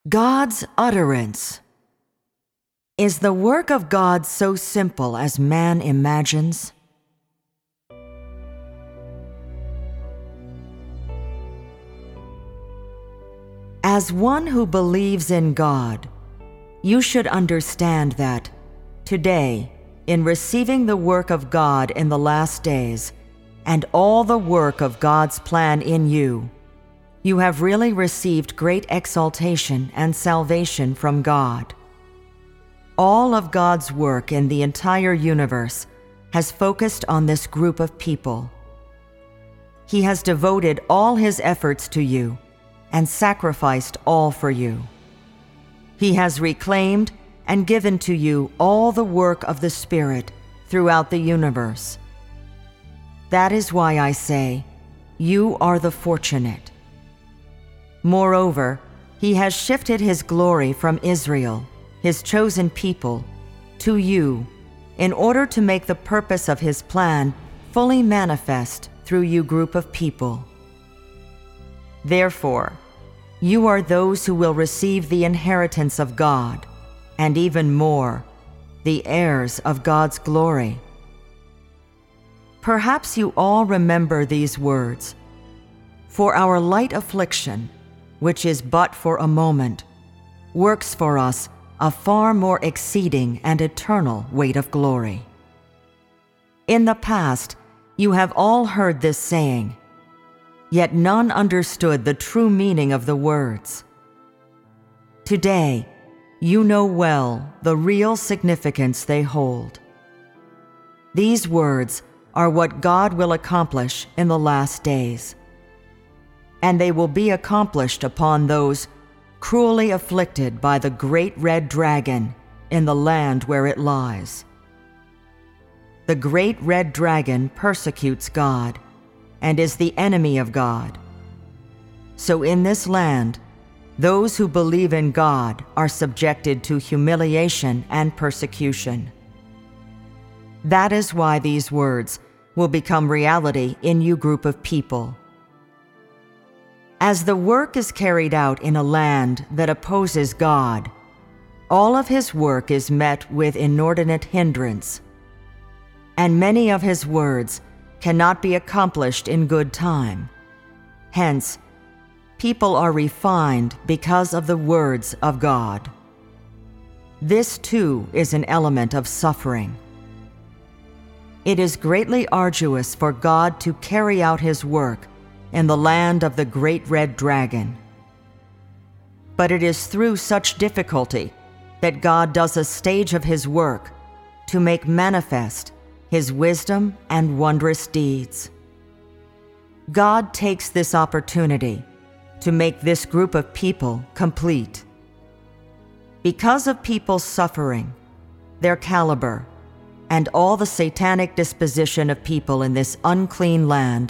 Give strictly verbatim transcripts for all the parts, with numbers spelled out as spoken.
God's utterance. Is the work of God so simple as man imagines? As one who believes in God, you should understand that today, in receiving the work of God in the last days, and all the work of God's plan in you, you have really received great exaltation and salvation from God. All of God's work in the entire universe has focused on this group of people. He has devoted all his efforts to you and sacrificed all for you. He has reclaimed and given to you all the work of the Spirit throughout the universe. That is why I say, you are the fortunate. Moreover, he has shifted his glory from Israel, his chosen people, to you, in order to make the purpose of his plan fully manifest through you group of people. Therefore, you are those who will receive the inheritance of God, and even more, the heirs of God's glory. Perhaps you all remember these words, "For our light affliction, which is but for a moment, works for us a far more exceeding and eternal weight of glory." In the past, you have all heard this saying, yet none understood the true meaning of the words. Today, you know well the real significance they hold. These words are what God will accomplish in the last days, and they will be accomplished upon those cruelly afflicted by the great red dragon in the land where it lies. The great red dragon persecutes God and is the enemy of God. So in this land, those who believe in God are subjected to humiliation and persecution. That is why these words will become reality in you group of people. As the work is carried out in a land that opposes God, all of his work is met with inordinate hindrance, and many of his words cannot be accomplished in good time. Hence, people are refined because of the words of God. This too is an element of suffering. It is greatly arduous for God to carry out his work in the land of the great red dragon. But it is through such difficulty that God does a stage of his work to make manifest his wisdom and wondrous deeds. God takes this opportunity to make this group of people complete. Because of people's suffering, their caliber, and all the satanic disposition of people in this unclean land,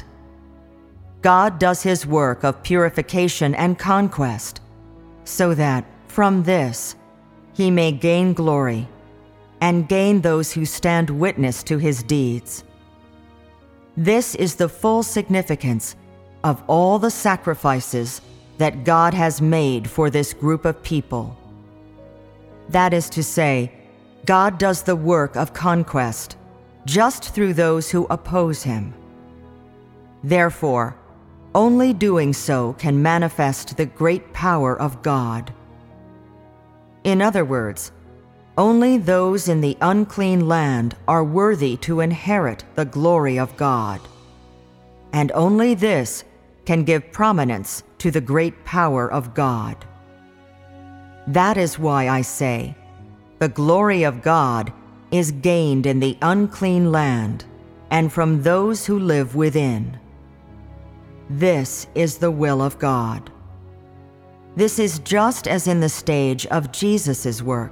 God does his work of purification and conquest, so that, from this, he may gain glory, and gain those who stand witness to his deeds. This is the full significance of all the sacrifices that God has made for this group of people. That is to say, God does the work of conquest just through those who oppose him. Therefore, only doing so can manifest the great power of God. In other words, only those in the unclean land are worthy to inherit the glory of God, and only this can give prominence to the great power of God. That is why I say, the glory of God is gained in the unclean land and from those who live within. This is the will of God. This is just as in the stage of Jesus' work.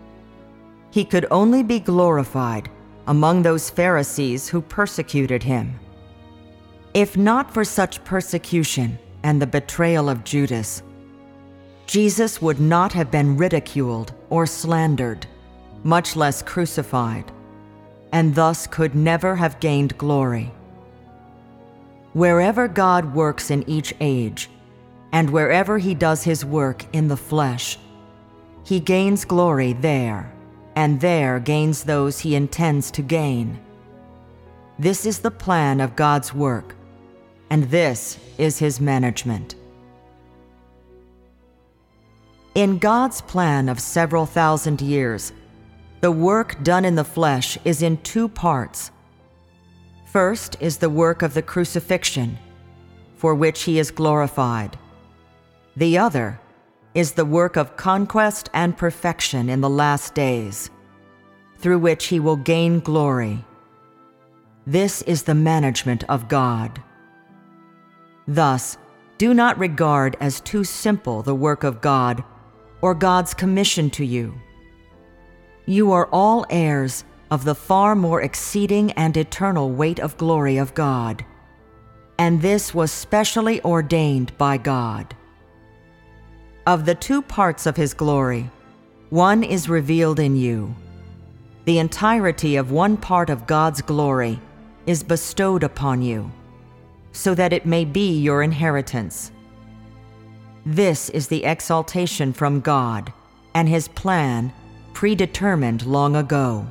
He could only be glorified among those Pharisees who persecuted him. If not for such persecution and the betrayal of Judas, Jesus would not have been ridiculed or slandered, much less crucified, and thus could never have gained glory. Wherever God works in each age, and wherever he does his work in the flesh, he gains glory there, and there gains those he intends to gain. This is the plan of God's work, and this is his management. In God's plan of several thousand years, the work done in the flesh is in two parts. First is the work of the crucifixion, for which he is glorified. The other is the work of conquest and perfection in the last days, through which he will gain glory. This is the management of God. Thus, do not regard as too simple the work of God or God's commission to you. You are all heirs of the far more exceeding and eternal weight of glory of God, and this was specially ordained by God. Of the two parts of his glory, one is revealed in you. The entirety of one part of God's glory is bestowed upon you, so that it may be your inheritance. This is the exaltation from God and his plan predetermined long ago.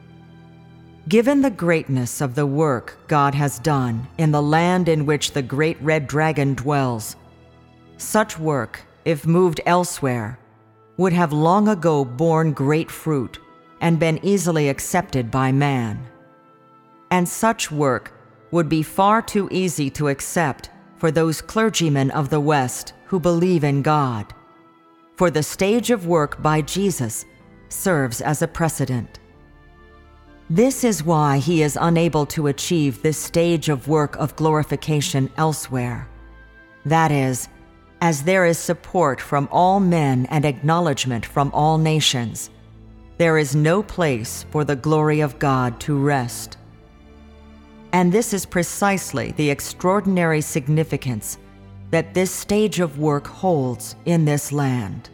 Given the greatness of the work God has done in the land in which the great red dragon dwells, such work, if moved elsewhere, would have long ago borne great fruit and been easily accepted by man. And such work would be far too easy to accept for those clergymen of the West who believe in God, for the stage of work by Jesus serves as a precedent. This is why he is unable to achieve this stage of work of glorification elsewhere. That is, as there is support from all men and acknowledgement from all nations, there is no place for the glory of God to rest. And this is precisely the extraordinary significance that this stage of work holds in this land.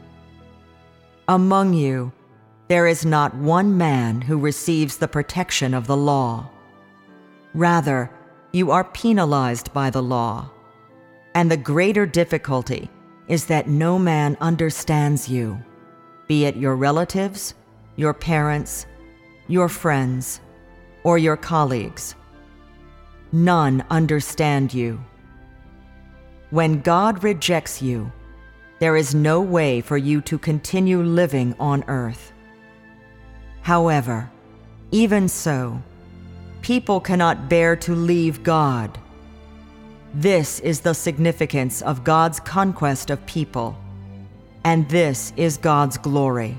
Among you, there is not one man who receives the protection of the law. Rather, you are penalized by the law, and the greater difficulty is that no man understands you, be it your relatives, your parents, your friends, or your colleagues. None understand you. When God rejects you, there is no way for you to continue living on earth. However, even so, people cannot bear to leave God. This is the significance of God's conquest of people, and this is God's glory.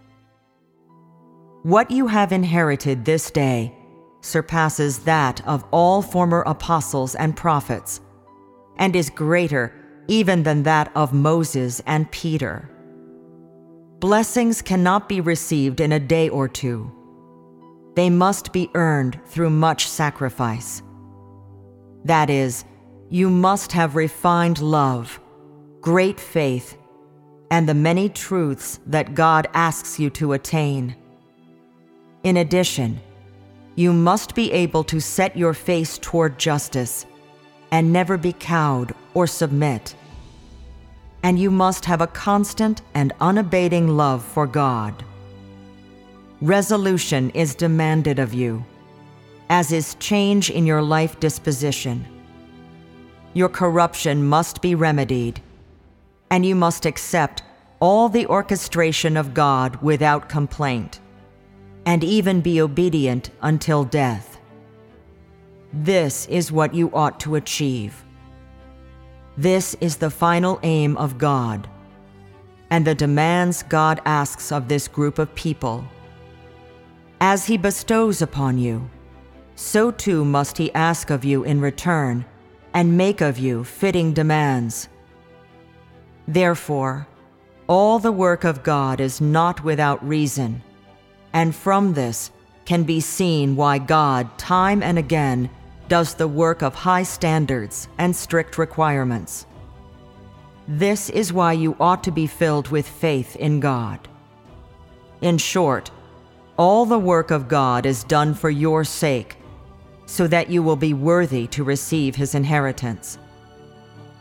What you have inherited this day surpasses that of all former apostles and prophets, and is greater even than that of Moses and Peter. Blessings cannot be received in a day or two. They must be earned through much sacrifice. That is, you must have refined love, great faith, and the many truths that God asks you to attain. In addition, you must be able to set your face toward justice and never be cowed or submit. And you must have a constant and unabating love for God. Resolution is demanded of you, as is change in your life disposition. Your corruption must be remedied, and you must accept all the orchestration of God without complaint, and even be obedient until death. This is what you ought to achieve. This is the final aim of God, and the demands God asks of this group of people. As he bestows upon you, so too must he ask of you in return, and make of you fitting demands. Therefore, all the work of God is not without reason, and from this can be seen why God time and again does the work of high standards and strict requirements. This is why you ought to be filled with faith in God. In short, all the work of God is done for your sake, so that you will be worthy to receive his inheritance.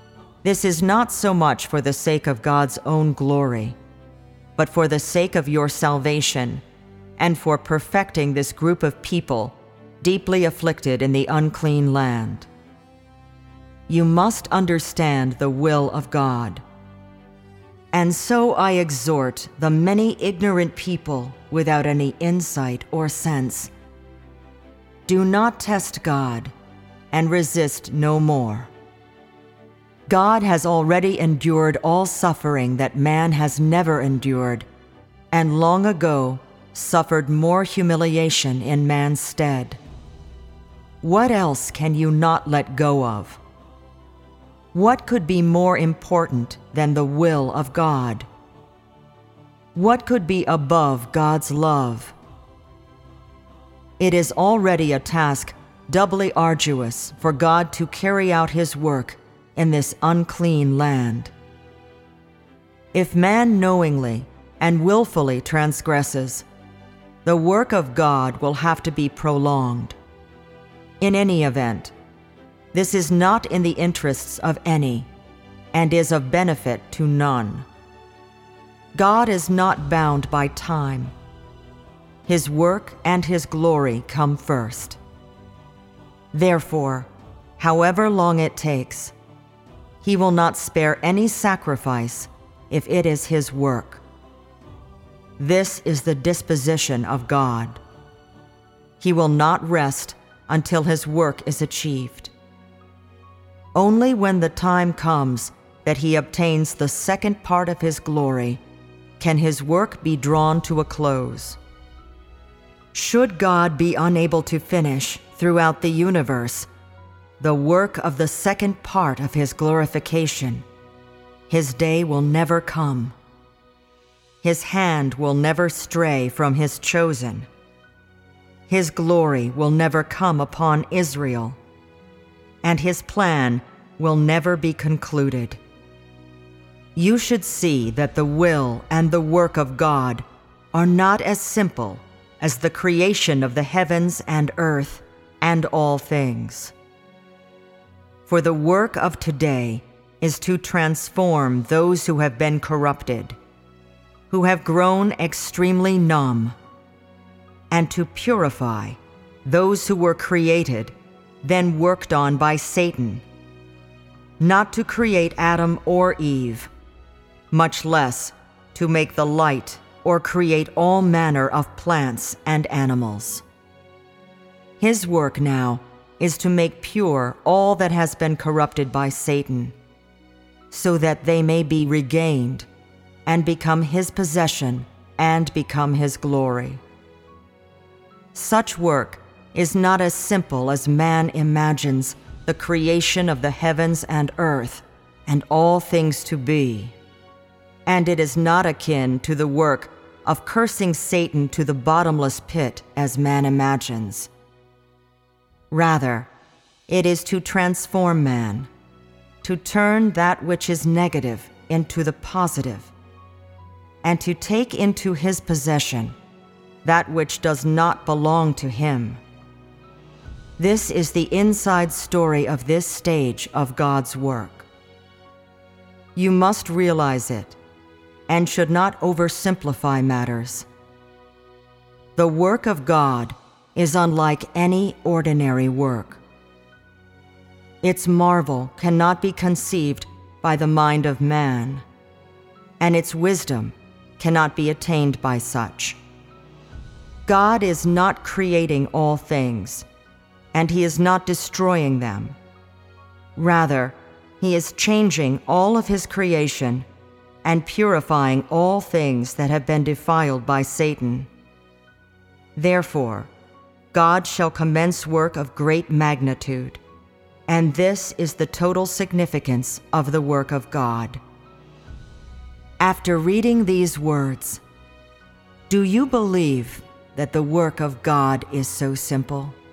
This is not so much for the sake of God's own glory, but for the sake of your salvation and for perfecting this group of people deeply afflicted in the unclean land. You must understand the will of God. And so I exhort the many ignorant people without any insight or sense. Do not test God, and resist no more. God has already endured all suffering that man has never endured, and long ago suffered more humiliation in man's stead. What else can you not let go of? What could be more important than the will of God? What could be above God's love? It is already a task doubly arduous for God to carry out his work in this unclean land. If man knowingly and willfully transgresses, the work of God will have to be prolonged. In any event, this is not in the interests of any, and is of benefit to none. God is not bound by time. His work and his glory come first. Therefore, however long it takes, he will not spare any sacrifice if it is his work. This is the disposition of God. He will not rest until his work is achieved. Only when the time comes that he obtains the second part of his glory can his work be drawn to a close. Should God be unable to finish throughout the universe the work of the second part of his glorification, his day will never come. His hand will never stray from his chosen. His glory will never come upon Israel, and his plan will never be concluded. You should see that the will and the work of God are not as simple as the creation of the heavens and earth and all things. For the work of today is to transform those who have been corrupted, who have grown extremely numb, and to purify those who were created, then worked on by Satan, not to create Adam or Eve, much less to make the light or create all manner of plants and animals. His work now is to make pure all that has been corrupted by Satan, so that they may be regained and become his possession and become his glory. Such work is not as simple as man imagines the creation of the heavens and earth and all things to be, and it is not akin to the work of cursing Satan to the bottomless pit as man imagines. Rather, it is to transform man, to turn that which is negative into the positive, and to take into his possession that which does not belong to him. This is the inside story of this stage of God's work. You must realize it, and should not oversimplify matters. The work of God is unlike any ordinary work. Its marvel cannot be conceived by the mind of man, and its wisdom cannot be attained by such. God is not creating all things, and he is not destroying them. Rather, he is changing all of his creation and purifying all things that have been defiled by Satan. Therefore, God shall commence work of great magnitude, and this is the total significance of the work of God. After reading these words, do you believe that the work of God is so simple?